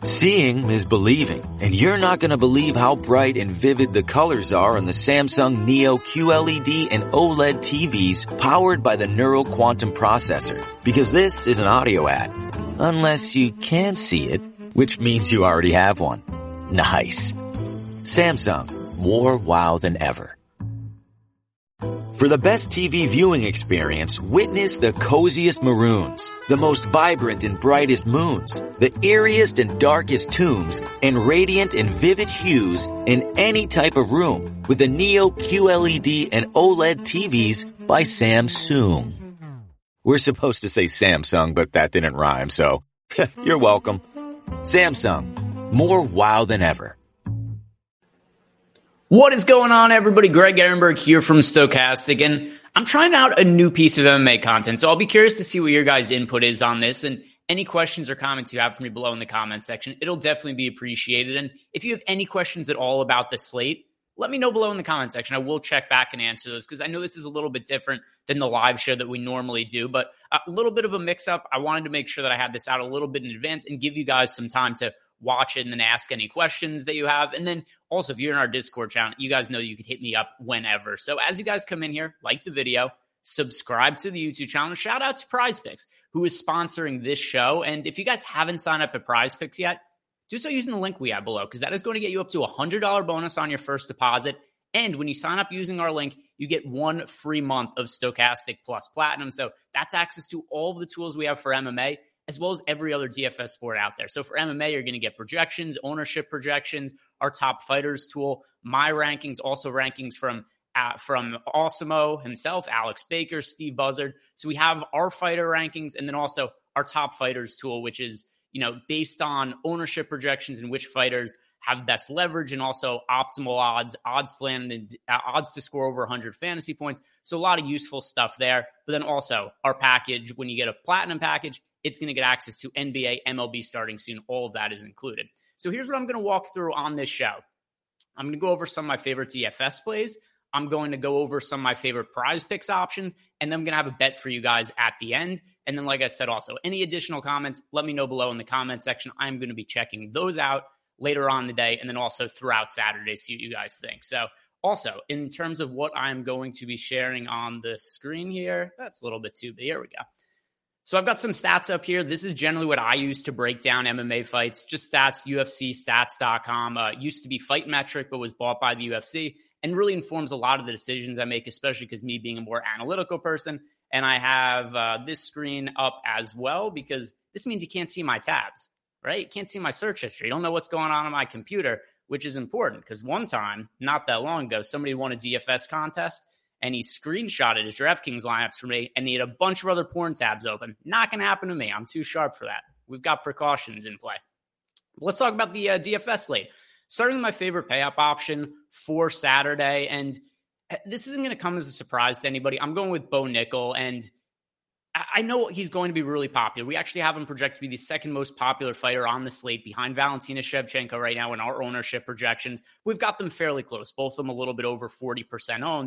Seeing is believing, and you're not going to believe how bright and vivid the colors are on the Samsung Neo QLED and OLED TVs powered by the Neural Quantum Processor. Because this is an audio ad. Unless you can see it, which means you already have one. Nice. Samsung, more wow than ever. For the best TV viewing experience, witness the coziest maroons, the most vibrant and brightest moons, the eeriest and darkest tombs, and radiant and vivid hues in any type of room with the Neo QLED and OLED TVs by Samsung. We're supposed to say Samsung, but that didn't rhyme, so you're welcome. Samsung, more wow than ever. What is going on, everybody? Greg Ehrenberg here from Stokastic, and I'm trying out a new piece of MMA content, so I'll be curious to see what your guys' input is on this, and any questions or comments you have for me below in the comment section, it'll definitely be appreciated. And if you have any questions at all about the slate, let me know below in the comment section. I will check back and answer those because I know this is a little bit different than the live show that we normally do, but a little bit of a mix-up. I wanted to make sure that I had this out a little bit in advance and give you guys some time to watch it and then ask any questions that you have. And then also, if you're in our Discord channel, you guys know you could hit me up whenever. So as you guys come in here, like the video, subscribe to the YouTube channel, and shout out to Prize Picks, who is sponsoring this show. And if you guys haven't signed up at Prize Picks yet, do so using the link we have below, because that is going to get you up to a $100 bonus on your first deposit. And when you sign up using our link, you get 1 free month of Stokastic Plus Platinum. So that's access to all of the tools we have for MMA, as well as every other DFS sport out there. So for MMA, you're going to get projections, ownership projections, our top fighters tool, my rankings, also rankings from Osimo himself, Alex Baker, Steve Buzzard. So we have our fighter rankings and then also our top fighters tool, which is, based on ownership projections and which fighters have best leverage and also optimal odds to land, and odds to score over 100 fantasy points. So a lot of useful stuff there. But then also our package, when you get a platinum package, it's going to get access to NBA, MLB starting soon. All of that is included. So here's what I'm going to walk through on this show. I'm going to go over some of my favorite DFS plays. I'm going to go over some of my favorite Prize Picks options, and then I'm going to have a bet for you guys at the end. And then, like I said, also, any additional comments, let me know below in the comment section. I'm going to be checking those out later on in the day, and then also throughout Saturday, see what you guys think. So also, in terms of what I'm going to be sharing on the screen here, that's a little bit too big. Here we go. So I've got some stats up here. This is generally what I use to break down MMA fights, just stats, UFCstats.com. Used to be Fight Metric, but was bought by the UFC, and really informs a lot of the decisions I make, especially because me being a more analytical person. And I have this screen up as well, because this means you can't see my tabs, right? You can't see my search history. You don't know what's going on my computer, which is important because one time, not that long ago, somebody won a DFS contest and he screenshotted his DraftKings lineups for me, and he had a bunch of other porn tabs open. Not going to happen to me. I'm too sharp for that. We've got precautions in play. Let's talk about the DFS slate. Starting with my favorite pay-up option for Saturday, and this isn't going to come as a surprise to anybody. I'm going with Bo Nickel, and I know he's going to be really popular. We actually have him projected to be the second most popular fighter on the slate behind Valentina Shevchenko right now in our ownership projections. We've got them fairly close, both of them a little bit over 40% owned.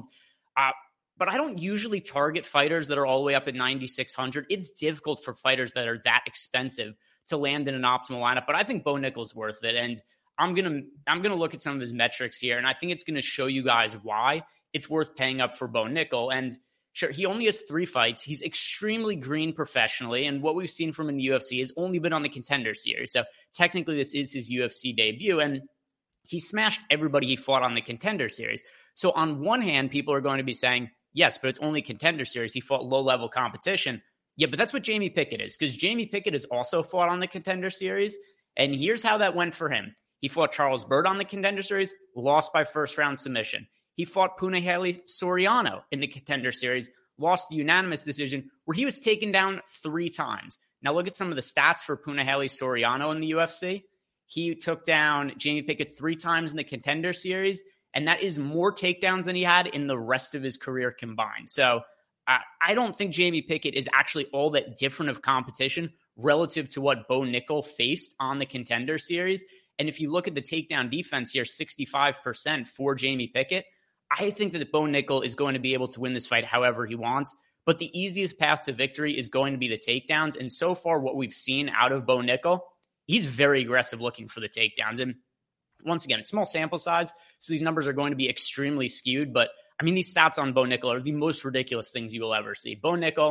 But I don't usually target fighters that are all the way up at 9,600. It's difficult for fighters that are that expensive to land in an optimal lineup, but I think Bo Nickel's worth it. And I'm gonna look at some of his metrics here, and I think it's going to show you guys why it's worth paying up for Bo Nickel. And sure, he only has 3 fights. He's extremely green professionally, and what we've seen from him in the UFC has only been on the Contender Series. So technically, this is his UFC debut, and he smashed everybody he fought on the Contender Series. So on one hand, people are going to be saying, yes, but it's only Contender Series. He fought low-level competition. Yeah, but that's what Jamie Pickett is, because Jamie Pickett has also fought on the Contender Series, and here's how that went for him. He fought Charles Byrd on the Contender Series, lost by first-round submission. He fought Punahele Soriano in the Contender Series, lost the unanimous decision, where he was taken down 3 times. Now look at some of the stats for Punahele Soriano in the UFC. He took down Jamie Pickett 3 times in the Contender Series, and that is more takedowns than he had in the rest of his career combined. So I don't think Jamie Pickett is actually all that different of competition relative to what Bo Nickel faced on the Contender Series. And if you look at the takedown defense here, 65% for Jamie Pickett, I think that Bo Nickel is going to be able to win this fight however he wants. But the easiest path to victory is going to be the takedowns. And so far, what we've seen out of Bo Nickel, he's very aggressive looking for the takedowns. And once again, it's small sample size, so these numbers are going to be extremely skewed. But I mean, these stats on Bo Nickal are the most ridiculous things you will ever see. Bo Nickal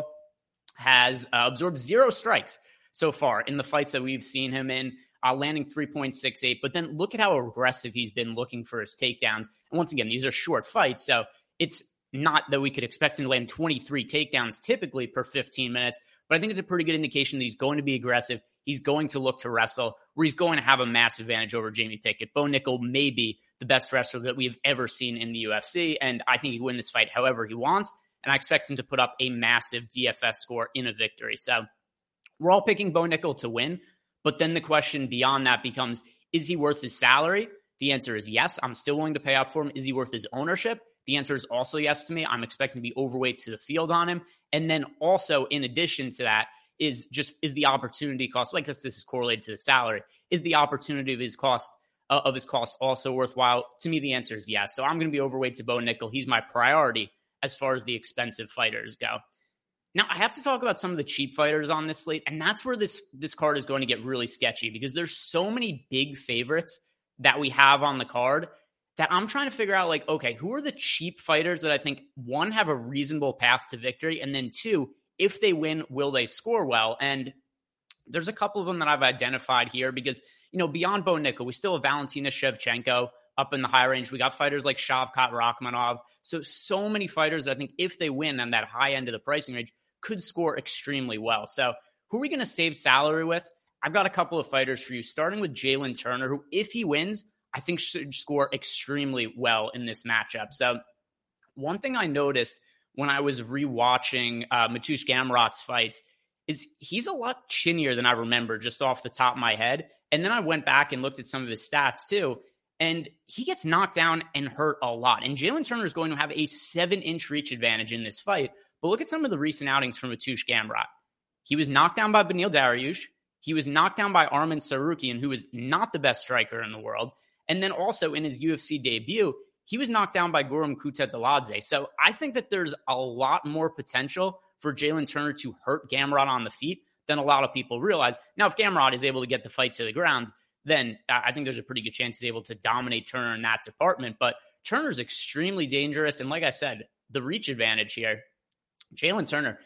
has absorbed 0 strikes so far in the fights that we've seen him in, landing 3.68. But then look at how aggressive he's been looking for his takedowns. And once again, these are short fights, so it's not that we could expect him to land 23 takedowns typically per 15 minutes. But I think it's a pretty good indication that he's going to be aggressive. He's going to look to wrestle, where he's going to have a massive advantage over Jamie Pickett. Bo Nickal may be the best wrestler that we've ever seen in the UFC, and I think he can win this fight however he wants, and I expect him to put up a massive DFS score in a victory. So we're all picking Bo Nickal to win, but then the question beyond that becomes, is he worth his salary? The answer is yes. I'm still willing to pay up for him. Is he worth his ownership? The answer is also yes to me. I'm expecting to be overweight to the field on him. And then also, in addition to that, is the opportunity cost, like this is correlated to the salary, is the opportunity of his cost also worthwhile? To me, the answer is yes. So I'm going to be overweight to Bo Nickal. He's my priority as far as the expensive fighters go. Now, I have to talk about some of the cheap fighters on this slate, and that's where this card is going to get really sketchy, because there's so many big favorites that we have on the card that I'm trying to figure out, like, okay, who are the cheap fighters that I think, one, have a reasonable path to victory, and then two, if they win, will they score well? And there's a couple of them that I've identified here because, beyond Bo Nickal, we still have Valentina Shevchenko up in the high range. We got fighters like Shavkat Rakhmonov. So many fighters that I think if they win on that high end of the pricing range could score extremely well. So who are we going to save salary with? I've got a couple of fighters for you, starting with Jalen Turner, who, if he wins, I think should score extremely well in this matchup. So one thing I noticed when I was rewatching Mateusz Gamrot's fights is he's a lot chinnier than I remember just off the top of my head. And then I went back and looked at some of his stats too, and he gets knocked down and hurt a lot. And Jalen Turner is going to have a 7-inch reach advantage in this fight. But look at some of the recent outings from Mateusz Gamrot. He was knocked down by Beneil Dariush. He was knocked down by Arman Tsarukyan, who is not the best striker in the world. And then also in his UFC debut, he was knocked down by Guram Kutateladze. So I think that there's a lot more potential for Jalen Turner to hurt Gamrot on the feet than a lot of people realize. Now, if Gamrot is able to get the fight to the ground, then I think there's a pretty good chance he's able to dominate Turner in that department. But Turner's extremely dangerous. And like I said, the reach advantage here, Jalen Turner,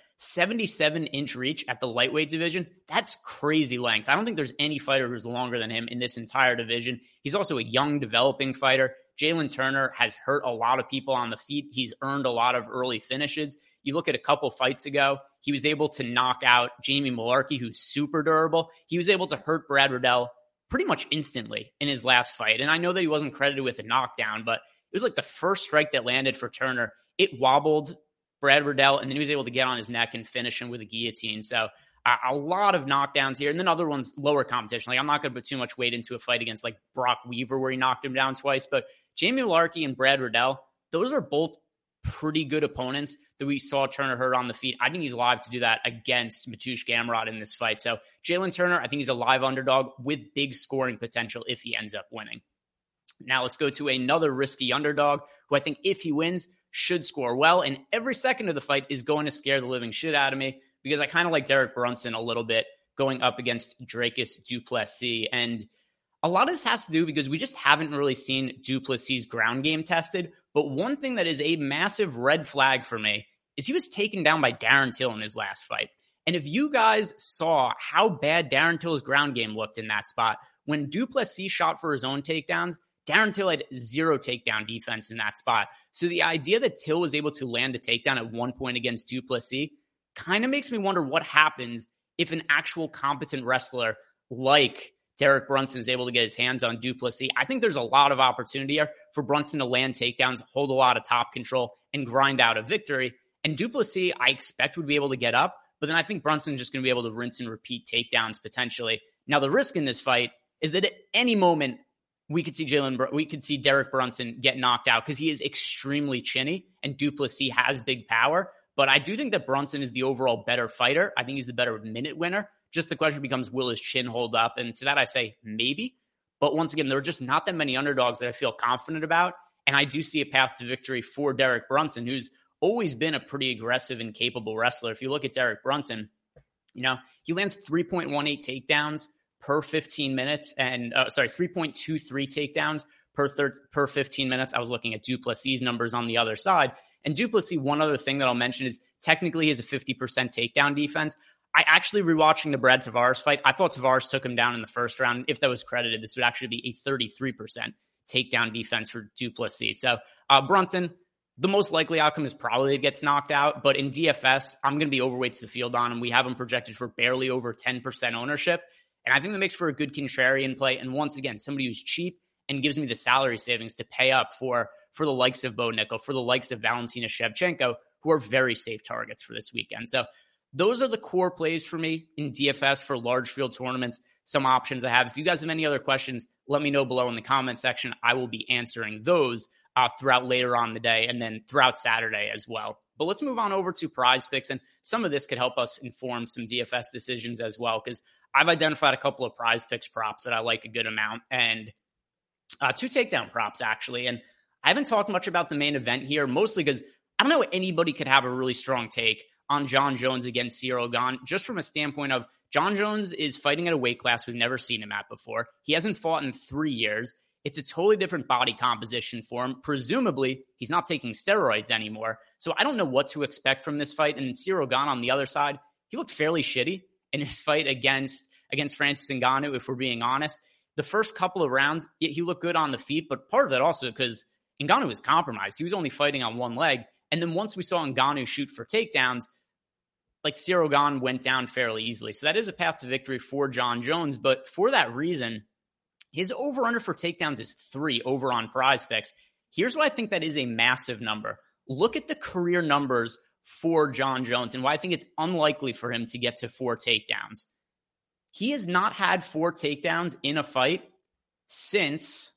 77-inch reach at the lightweight division. That's crazy length. I don't think there's any fighter who's longer than him in this entire division. He's also a young, developing fighter. Jalen Turner has hurt a lot of people on the feet. He's earned a lot of early finishes. You look at a couple fights ago, he was able to knock out Jamie Mullarkey, who's super durable. He was able to hurt Brad Riddell pretty much instantly in his last fight. And I know that he wasn't credited with a knockdown, but it was like the first strike that landed for Turner. It wobbled Brad Riddell, and then he was able to get on his neck and finish him with a guillotine. So a lot of knockdowns here. And then other ones, lower competition. Like, I'm not going to put too much weight into a fight against like Brock Weaver where he knocked him down twice. But Jamie Mullarkey and Brad Riddell, those are both pretty good opponents that we saw Turner hurt on the feet. I think he's live to do that against Mateusz Gamrot in this fight. So Jalen Turner, I think he's a live underdog with big scoring potential if he ends up winning. Now let's go to another risky underdog who I think if he wins should score well. And every second of the fight is going to scare the living shit out of me because I kind of like Derek Brunson a little bit going up against Dricus du Plessis. And a lot of this has to do because we just haven't really seen du Plessis' ground game tested. But one thing that is a massive red flag for me is he was taken down by Darren Till in his last fight. And if you guys saw how bad Darren Till's ground game looked in that spot, when du Plessis shot for his own takedowns, Darren Till had 0 takedown defense in that spot. So the idea that Till was able to land a takedown at one point against du Plessis kind of makes me wonder what happens if an actual competent wrestler like Derek Brunson is able to get his hands on du Plessis. I think there's a lot of opportunity here for Brunson to land takedowns, hold a lot of top control, and grind out a victory. And du Plessis, I expect, would be able to get up, but then I think Brunson's just going to be able to rinse and repeat takedowns potentially. Now, the risk in this fight is that at any moment, we could see Derek Brunson get knocked out because he is extremely chinny and du Plessis has big power. But I do think that Brunson is the overall better fighter. I think he's the better minute winner. Just the question becomes, will his chin hold up? And to that I say maybe. But once again, there are just not that many underdogs that I feel confident about. And I do see a path to victory for Derek Brunson, who's always been a pretty aggressive and capable wrestler. If you look at Derek Brunson, he lands 3.18 takedowns per 15 minutes and 3.23 takedowns per 15 minutes. I was looking at Du Plessis' numbers on the other side. And Du Plessis, one other thing that I'll mention is technically he has a 50% takedown defense. I actually rewatching the Brad Tavares fight, I thought Tavares took him down in the first round. If that was credited, this would actually be a 33% takedown defense for Du Plessis. So Brunson, the most likely outcome is probably he gets knocked out. But in DFS, I'm going to be overweight to the field on him. We have him projected for barely over 10% ownership. And I think that makes for a good contrarian play. And once again, somebody who's cheap and gives me the salary savings to pay up for the likes of Bo Nickel, for the likes of Valentina Shevchenko, who are very safe targets for this weekend. So those are the core plays for me in DFS for large field tournaments. Some options I have. If you guys have any other questions, let me know below in the comment section. I will be answering those throughout later on the day and then throughout Saturday as well. But let's move on over to Prize Picks, and some of this could help us inform some DFS decisions as well, because I've identified a couple of Prize Picks props that I like a good amount, and 2 takedown props actually. And I haven't talked much about the main event here, mostly because I don't know anybody could have a really strong take on Jon Jones against Ciryl Gane, just from a standpoint of Jon Jones is fighting at a weight class we've never seen him at before. He hasn't fought in 3 years. It's a totally different body composition for him. Presumably, he's not taking steroids anymore. So I don't know what to expect from this fight. And Ciryl Gane on the other side, he looked fairly shitty in his fight against Francis Ngannou, if we're being honest. The first couple of rounds, he looked good on the feet, but part of it also because Ngannou was compromised. He was only fighting on one leg. And then once we saw Ngannou shoot for takedowns, like Ciryl Gane went down fairly easily. So that is a path to victory for Jon Jones. But for that reason, his over-under for takedowns is 3 over on Prize Picks. Here's why I think that is a massive number. Look at the career numbers for Jon Jones and why I think it's unlikely for him to get to 4 takedowns. He has not had 4 takedowns in a fight since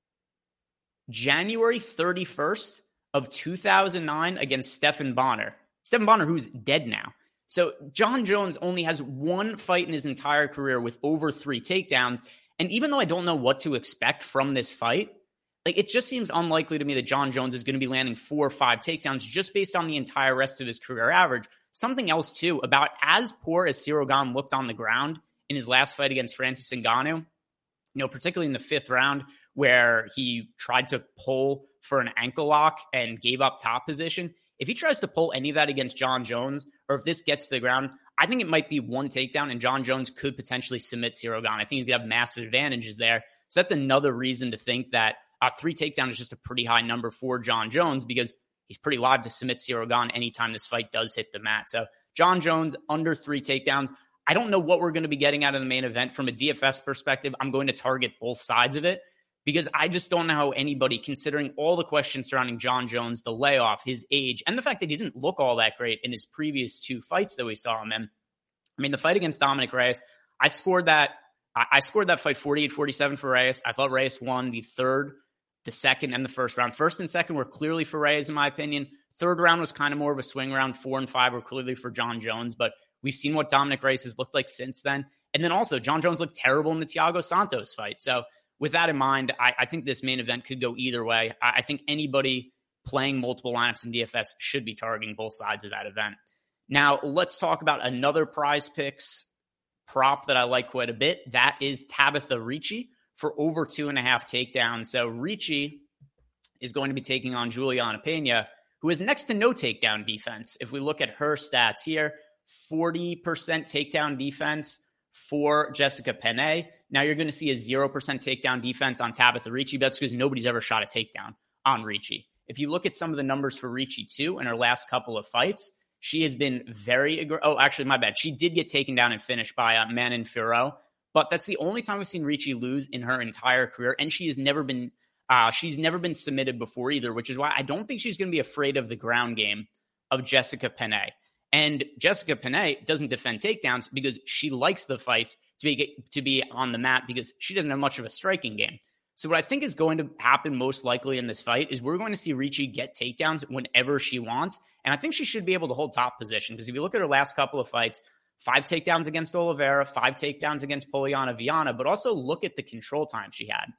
January 31st of 2009 against Stephan Bonnar. Stephan Bonnar, who's dead now. So Jon Jones only has 1 fight in his entire career with over 3 takedowns. And even though I don't know what to expect from this fight, like it just seems unlikely to me that Jon Jones is going to be landing 4 or 5 takedowns just based on the entire rest of his career average. Something else, too, about as poor as Ciryl Gane looked on the ground in his last fight against Francis Ngannou, particularly in the 5th round where he tried to pull for an ankle lock and gave up top position. If he tries to pull any of that against Jon Jones, or if this gets to the ground, I think it might be 1 takedown, and Jon Jones could potentially submit Ciryl Gane. I think he's going to have massive advantages there. So that's another reason to think that 3 takedowns is just a pretty high number for Jon Jones, because he's pretty live to submit Ciryl Gane anytime this fight does hit the mat. So Jon Jones under 3 takedowns. I don't know what we're going to be getting out of the main event. From a DFS perspective, I'm going to target both sides of it, because I just don't know how anybody, considering all the questions surrounding Jon Jones, the layoff, his age, and the fact that he didn't look all that great in his previous 2 fights that we saw him in. I mean, the fight against Dominic Reyes, I scored that fight 48-47 for Reyes. I thought Reyes won the 3rd, the 2nd, and the 1st round. 1st and 2nd were clearly for Reyes, in my opinion. 3rd round was kind of more of a swing round. 4 and 5 were clearly for Jon Jones, but we've seen what Dominic Reyes has looked like since then. And then also, Jon Jones looked terrible in the Thiago Santos fight. So with that in mind, I think this main event could go either way. I think anybody playing multiple lineups in DFS should be targeting both sides of that event. Now, let's talk about another Prize Picks prop that I like quite a bit. That is Tabitha Ricci for over 2.5 takedowns. So Ricci is going to be taking on Juliana Pena, who has next to no takedown defense. If we look at her stats here, 40% takedown defense for Jessica Penne. Now you're going to see a 0% takedown defense on Tabitha Ricci, but that's because nobody's ever shot a takedown on Ricci. If you look at some of the numbers for Ricci too in her last couple of fights, she has been very aggressive. Oh, actually, my bad. She did get taken down and finished by Manon Fiorot, but that's the only time we've seen Ricci lose in her entire career, and she's never been submitted before either, which is why I don't think she's going to be afraid of the ground game of Jessica Penne. And Jessica Penne doesn't defend takedowns because she likes the fight to be on the mat, because she doesn't have much of a striking game. So what I think is going to happen most likely in this fight is we're going to see Ricci get takedowns whenever she wants. And I think she should be able to hold top position, because if you look at her last couple of fights, 5 takedowns against Oliveira, 5 takedowns against Poliana Viana, but also look at the control time she had.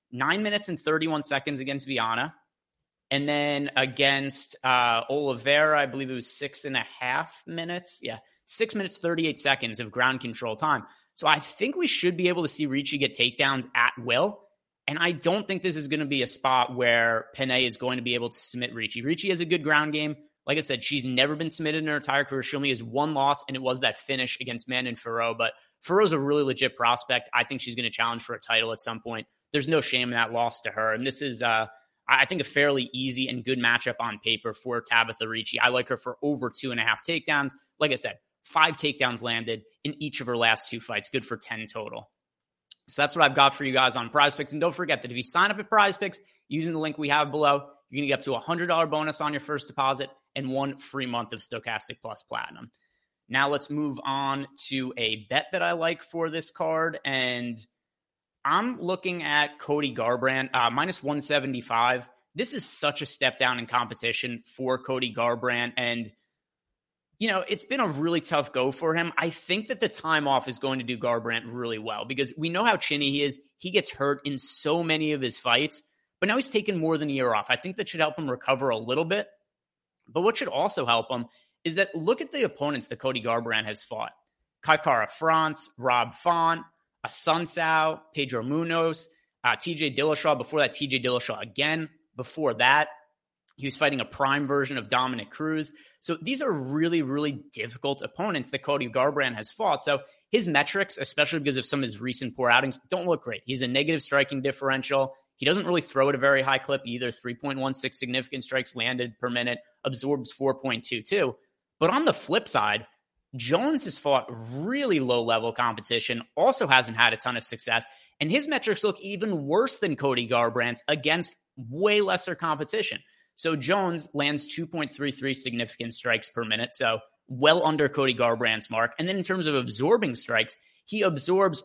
9 minutes and 31 seconds against Viana. And then against Oliveira, I believe it was 6.5 minutes. Yeah, 6 minutes, 38 seconds of ground control time. So I think we should be able to see Ricci get takedowns at will. And I don't think this is going to be a spot where Panay is going to be able to submit Ricci. Ricci has a good ground game. Like I said, she's never been submitted in her entire career. She only has one loss, and it was that finish against Manon Fiorot. But Fiorot's a really legit prospect. I think she's going to challenge for a title at some point. There's no shame in that loss to her. And this is, I think, a fairly easy and good matchup on paper for Tabatha Ricci. I like her for over 2.5 takedowns. Like I said, 5 takedowns landed in each of her last 2 fights. Good for 10 total. So that's what I've got for you guys on Prize Picks. And don't forget that if you sign up at Prize Picks using the link we have below, you're going to get up to a $100 bonus on your first deposit and 1 free month of Stokastic Plus Platinum. Now let's move on to a bet that I like for this card. And I'm looking at Cody Garbrandt, minus 175. This is such a step down in competition for Cody Garbrandt. And you know, it's been a really tough go for him. I think that the time off is going to do Garbrandt really well because we know how chinny he is. He gets hurt in so many of his fights, but now he's taken more than a year off. I think that should help him recover a little bit. But what should also help him is that look at the opponents that Cody Garbrandt has fought. Kai Kara-France, Rob Font, Asuncao, Pedro Munoz, TJ Dillashaw. Before that, TJ Dillashaw again. Before that, he was fighting a prime version of Dominic Cruz. So these are really, really difficult opponents that Cody Garbrandt has fought. So his metrics, especially because of some of his recent poor outings, don't look great. He's a negative striking differential. He doesn't really throw at a very high clip either. 3.16 significant strikes landed per minute, absorbs 4.22. But on the flip side, Jones has fought really low-level competition, also hasn't had a ton of success, and his metrics look even worse than Cody Garbrandt's against way lesser competition. So Jones lands 2.33 significant strikes per minute, so well under Cody Garbrandt's mark. And then in terms of absorbing strikes, he absorbs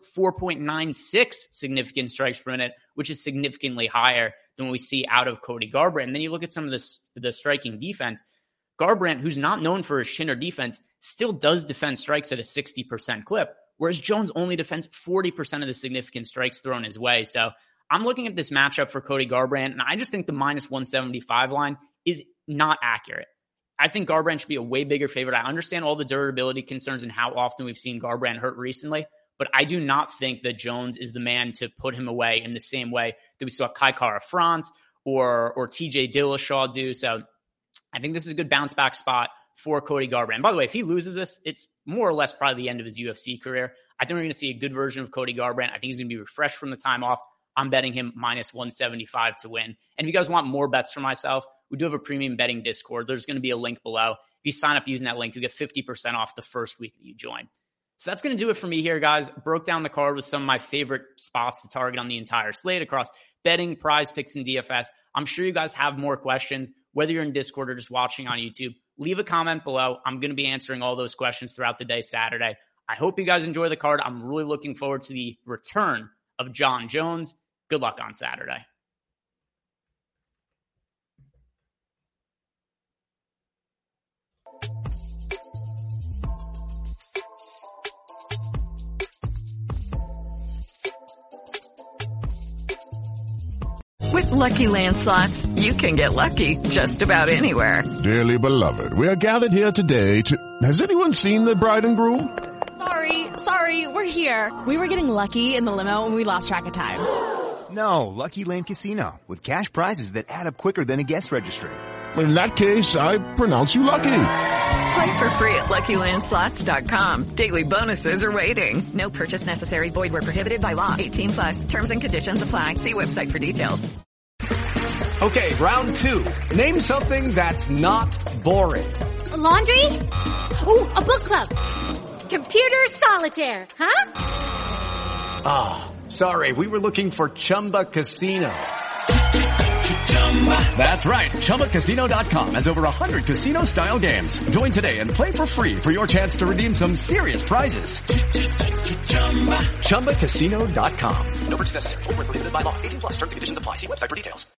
4.96 significant strikes per minute, which is significantly higher than what we see out of Cody Garbrandt. And then you look at some of the striking defense. Garbrandt, who's not known for his shin or defense, still does defend strikes at a 60% clip, whereas Jones only defends 40% of the significant strikes thrown his way. So I'm looking at this matchup for Cody Garbrandt, and I just think the minus 175 line is not accurate. I think Garbrandt should be a way bigger favorite. I understand all the durability concerns and how often we've seen Garbrandt hurt recently, but I do not think that Jones is the man to put him away in the same way that we saw Kai Kara-France or TJ Dillashaw do. So I think this is a good bounce back spot for Cody Garbrandt. By the way, if he loses this, it's more or less probably the end of his UFC career. I think we're going to see a good version of Cody Garbrandt. I think he's going to be refreshed from the time off. I'm betting him minus 175 to win. And if you guys want more bets from myself, we do have a premium betting Discord. There's going to be a link below. If you sign up using that link, you get 50% off the first week that you join. So that's going to do it for me here, guys. Broke down the card with some of my favorite spots to target on the entire slate across betting, Prize Picks, and DFS. I'm sure you guys have more questions, whether you're in Discord or just watching on YouTube. Leave a comment below. I'm going to be answering all those questions throughout the day Saturday. I hope you guys enjoy the card. I'm really looking forward to the return of Jon Jones. Good luck on Saturday. With Lucky Land Slots, you can get lucky just about anywhere. Dearly beloved, we are gathered here today to... Has anyone seen the bride and groom? Sorry, we're here. We were getting lucky in the limo and we lost track of time. No, Lucky Land Casino, with cash prizes that add up quicker than a guest registry. In that case, I pronounce you lucky. Play for free at LuckyLandSlots.com. Daily bonuses are waiting. No purchase necessary. Void where prohibited by law. 18+. Terms and conditions apply. See website for details. Okay, round 2. Name something that's not boring. A laundry? Ooh, a book club. Computer solitaire, huh? Ah, sorry, we were looking for Chumba Casino. That's right, ChumbaCasino.com has over 100 casino-style games. Join today and play for free for your chance to redeem some serious prizes. ChumbaCasino.com. No purchase necessary. Void where prohibited by law. 18+. Terms and conditions apply. See website for details.